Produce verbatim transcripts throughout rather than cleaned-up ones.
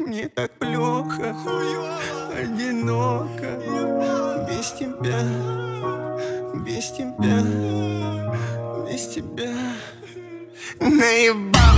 Мне так плохо, одиноко, без тебя, без тебя, без тебя. Наебал.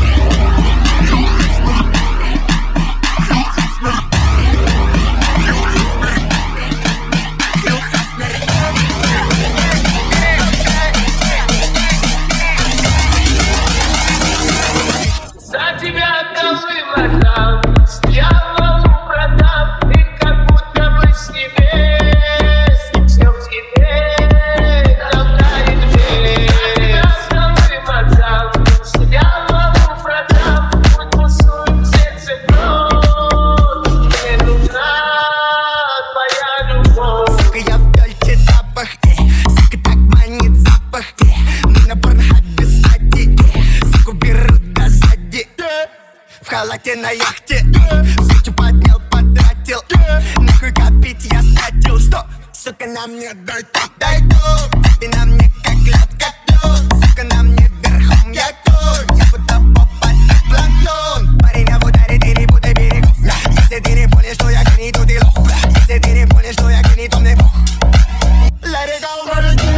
За тебя колым отдам, дьяволу продам. Ты как будто бы с небес, все в тебе равняет вес. За тебя колым отдам, дьяволу продам. Пусть пустует сердце кровь, мне нужна твоя любовь. Сука, я в дольче запахе, сука, так манит запахи. Мы на порнхабе сзади, суку берут до сзади. В халате на яхте, сучу поднял, потратил. Нахуй копить я стратил, что? Сука, на мне дай тут, дай тут. Ты на мне как лед, как лед. Сука, на мне верхом я тут. Я будто попасть в планктон. Парень, я в ударе, ты не буду берегов. Если ты не понял, что я гений, то ты лох. Если ты не понял, что я гений, то мне бог. Let it go, let it go.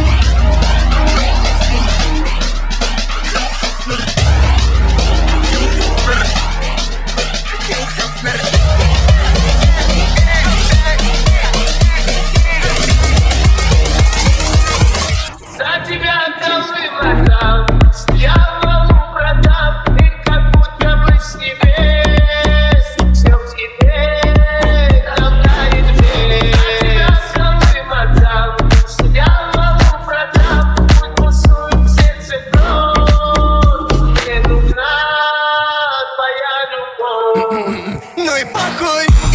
За тебя колым отдам, дьяволу продам. Ты как будто бы с небес, все в тебе равняет вес. За тебя колым отдам, дьяволу продам. Пусть пустует сердце кровь, мне нужна твоя любовь. Ну и похуй.